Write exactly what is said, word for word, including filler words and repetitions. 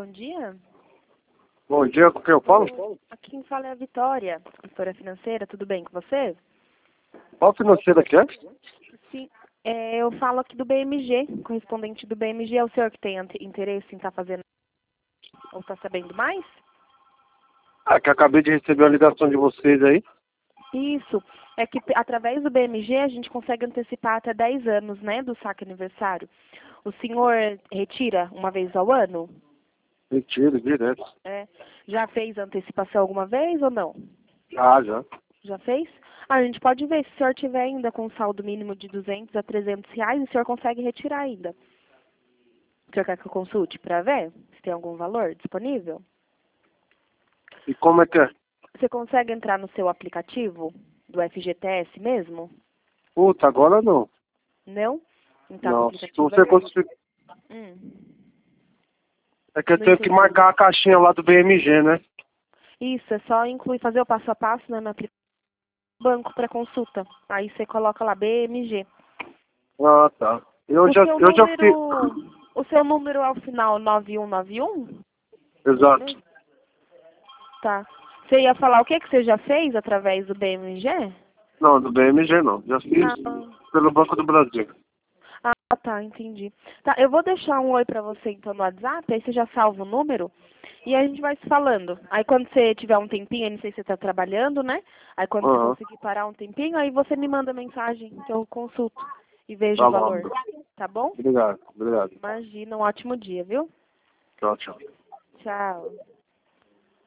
dia. Bom dia, com quem eu falo? Aqui quem fala é a Vitória, consultora financeira. Tudo bem com você? Qual financeira que é? Sim. É, eu falo aqui do B M G, correspondente do B M G. É o senhor que tem ante- interesse em estar fazendo ou está sabendo mais? Ah, que acabei de receber uma ligação de vocês aí. Isso. É que p- através do B M G a gente consegue antecipar até dez anos, né, do saque aniversário. O senhor retira uma vez ao ano? Mentira, direto. É. Já fez antecipação alguma vez ou não? Ah, já. Já fez? Ah, a gente pode ver, se o senhor tiver ainda com saldo mínimo de duzentos a trezentos reais, o senhor consegue retirar ainda. O senhor quer que eu consulte para ver se tem algum valor disponível? E como é que é? Você consegue entrar no seu aplicativo do F G T S mesmo? Puta, agora não. Não? Então, o Não, se aplicativo você é... conseguir... Hum, É que eu não tenho que entendi. marcar a caixinha lá do B M G, né? Isso, é só incluir, fazer o passo a passo, né, no aplicativo do banco para consulta. Aí você coloca lá B M G. Ah, tá. Eu O já, seu eu já fiz... número... O seu número é o final nove um nove um? Exato. Tá. Você ia falar o que que você já fez através do B M G? Não, do B M G não. Já fiz Ah, pelo Banco do Brasil. ah, tá, entendi. Tá, eu vou deixar um oi pra você então no WhatsApp, aí você já salva o número e a gente vai se falando. Aí quando você tiver um tempinho, eu não sei se você tá trabalhando, né? Aí quando você Aham. conseguir parar um tempinho, aí você me manda mensagem que eu consulto e vejo Tá o bom. valor. Tá bom? Obrigado, obrigado. Imagina, um ótimo dia, viu? Tchau, tchau. Tchau.